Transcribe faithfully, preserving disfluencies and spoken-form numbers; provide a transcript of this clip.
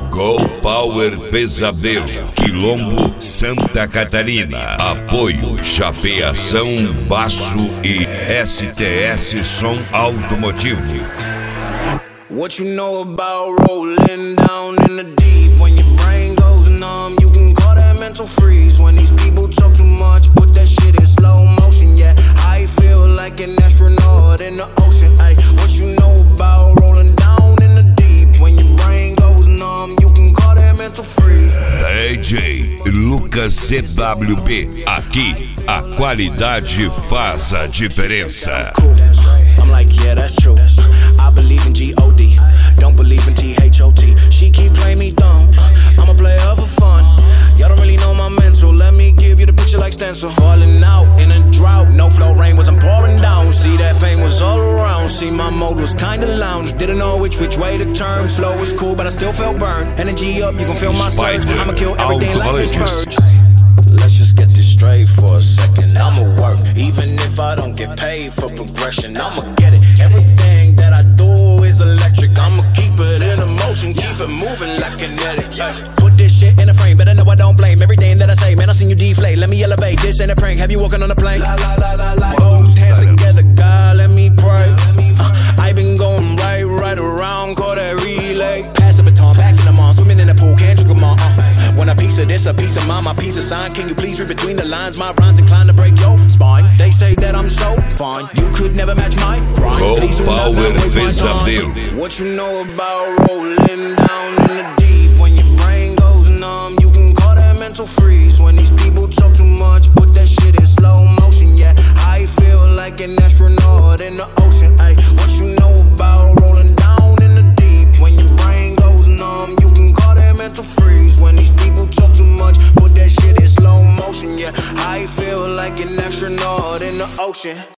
Go Power Pesadelo, Quilombo, Santa Catarina. Apoio Chapeação, Baço e S T S Som Automotivo. What you know about rolling down in the deep? When your brain goes numb, you can call that mental freeze. When these people talk too much, put that shit in slow motion. Yeah, I feel like an astronaut in the ocean. Ay, what you know about rolling down in the deep? When your brain goes numb, you can call that mental freeze. D J Lucas C W B. Aqui a qualidade faz a diferença. Cool. I'm like, yeah, that's true. I believe in G O D, don't believe in T H O T. She keep playing me dumb, I'm a player for fun. Y'all don't really know my mental, let me give you the picture like stencil. Falling out in a drought, no flow rain wasn't pouring down. See that pain was all around, see my mode was kinda lounge. Didn't know which which way to turn, flow was cool but I still felt burned. Energy up, you can feel my surge, I'ma kill everything like this purge. Let's just get this straight for a second, I'ma work, even if I don't get paid for progression, I'ma get it. Everything that I do is electric, I'ma keep it in motion, keep it moving like kinetic. Yeah. Put this shit in a frame, better know I don't blame everything that I say. Man, I seen you deflate, let me elevate. This ain't a prank, have you walking on a plane? La, la, la, la, la. Both hands together, God, let me pray. uh, I been going right, right around, call that relay. Pass the baton, back in the mall, swimming in the pool, can't drink them all. uh. When a piece of this, a piece of mine, my piece of sign. Can you please read between the lines? My rhymes inclined to break your spine. They say that I'm so fine, you could never match my grind. Go Power Pesadelo. What you know about rolling down in the deep? When your brain goes numb, you can call that mental freeze. When these people talk too much, put that shit in slow motion. Yeah, I feel like an astronaut in the ocean. Ay, what you know about rolling down in the deep? When your brain goes numb, you can call that mental freeze. When these people talk too much, put that shit in slow motion. Yeah, I feel like an astronaut in the ocean.